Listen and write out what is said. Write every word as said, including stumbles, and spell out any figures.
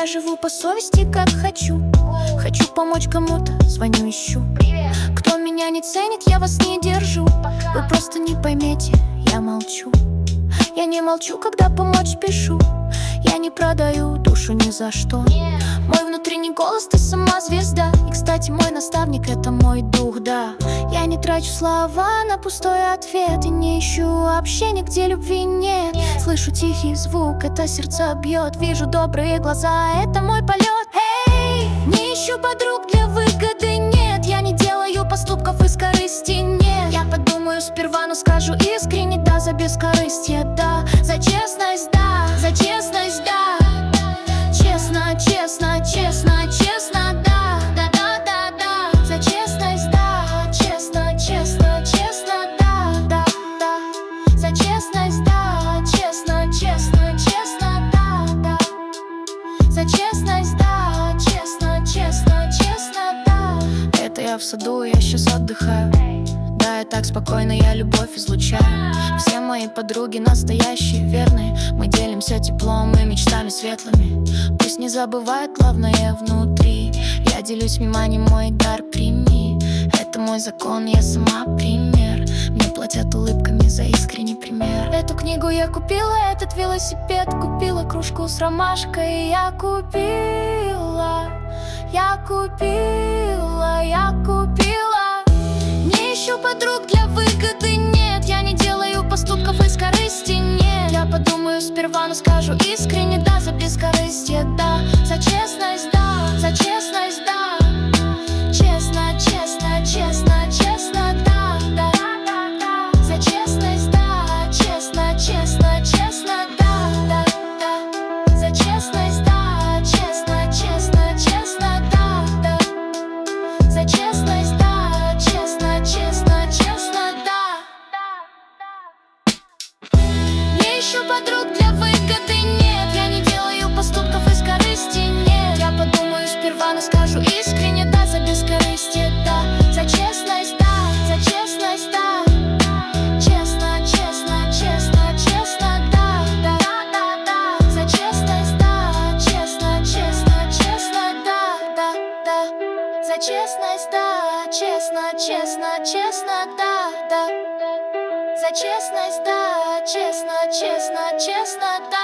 живу по совести, как хочу. Хочу помочь кому-то, звоню, ищу. Кто меня не ценит, я вас не держу. Вы просто не поймете, я молчу. Я не молчу, когда помочь пишу. Я не продаю душу ни за что. Мой внутренний голос, ты сама звезда. И, кстати, мой наставник — это мой дух, да. Я не трачу слова на пустой ответ. И не ищу общения, где любви нет. Слышу тихий звук, это сердце бьет. Вижу добрые глаза, это мой полет. Эй, не ищу подруг для выгоды, нет. Я не делаю поступков из корысти, нет. Я подумаю сперва, но скажу искренне да. За бескорыстие, да. За честность, да. За честность, да. Честно, честно, честно, честно, да. Да, да, да, да. За честность, да. Честно, честно, честно, да. Да, да. За честность, да. Честно, честно, честно, да, да. За честность, да. Честно, честно, честно, да. Это я в саду, я сейчас отдыхаю. Да, я так спокойно, я любовь излучаю. Все мои подруги настоящие, верные. Мы делимся теплом и мечтами светлыми. Пусть не забывают главное внутри. Я делюсь вниманием, мой дар прими. Это мой закон, я сама пример. Мне платят улыбками за искренний пример. Эту книгу я купила, этот велосипед купила, кружку с ромашкой я купила. Я купила, я купила. Не ищу подруг для выгоды, нет. Я не делаю поступков из корысти, нет. Я подумаю сперва, но скажу искренне да. За бескорыстие, да. За честность, да. За честность, да. Честно, честно, честно, честно, да. Да, да, да. За честность, да. Честно, честно, честно, да. Да, да. За честность, да. Честно, честно, честно, да. Да. За честность, да. Честно, честно, честно, да. Не ищу подруг для выгоды, нет. Я не делаю поступков из корысти, нет. Я подумаю сперва, но скажу искренне да. За бескорыстие, да. За честность, да. За честность, да. Честно, честно, честно, честно, да. Да, да, да. За честность, да. Честно, честно, честно, да. Да, да. За честность, да. Честно, честно, честно, да, да. За честность, да. Честно, честно, честно, да.